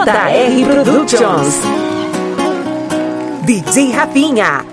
JR Productions. DJ Rafinha.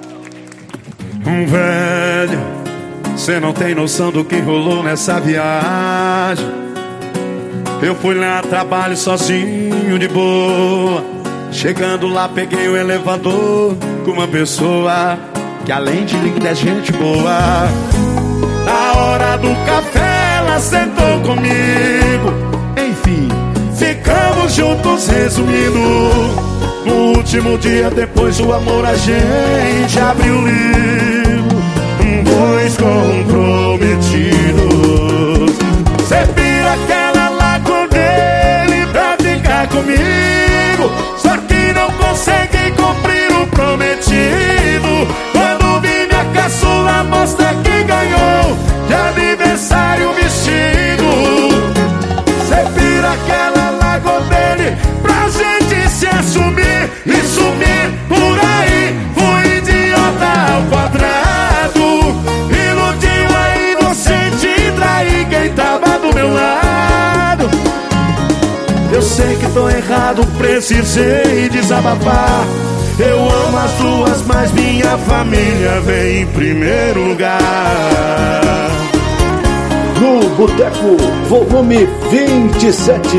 Velho, cê não tem noção do que rolou nessa viagem. Eu fui lá a trabalho sozinho de boa. Chegando lá peguei o elevador com uma pessoa que além de linda é gente boa. Na hora do café ela sentou comigo. Enfim, ficamos juntos resumindo. No último dia depois do amor a gente abriu o livro. Dois comprometidos. Cê vira aquela lá com ele pra ficar comigo. Só que não consegui cumprir o prometido. Quando vi minha caçula mostra que ganhou de aniversário o vestido. Cê vira aquela lá com ele pra gente se assumir e sumir por aí. Fui idiota ao quadrado. Iludiu a inocente e traí quem tava do meu lado. Eu sei que tô errado, precisei desabafar. Eu amo as duas, mas minha família vem em primeiro lugar. No Boteco, volume 27.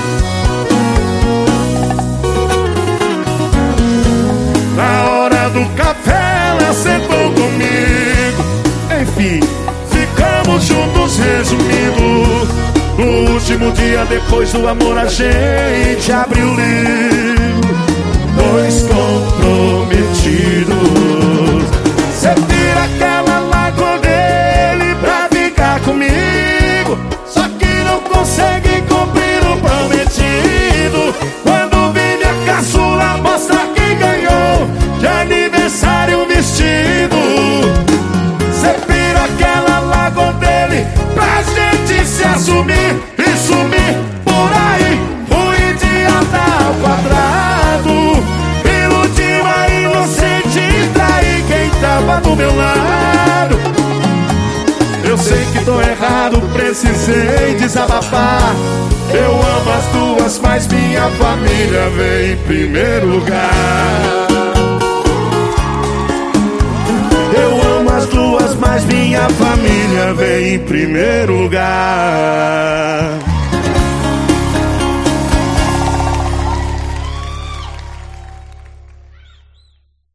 Na hora do café ela sentou comigo. Enfim, ficamos juntos resumindo. No último dia depois do amor a gente abriu o livro. Dois comprometidos. Cê tira aquela lá com ele pra ficar comigo. Só que não consegui cumprir o prometido. Quando vi minha caçula mostra que ganhou de aniversário um vestido. Cê vira aquela lá com dele pra gente se assumir e sumir por aí. Fui idiota ao quadrado. Iludiu a inocente e traí quem tava do meu lado. Eu sei que tô errado, precisei desabafar. Eu amo as duas, mas minha família vem em primeiro lugar. Eu amo as duas, mas minha família vem em primeiro lugar.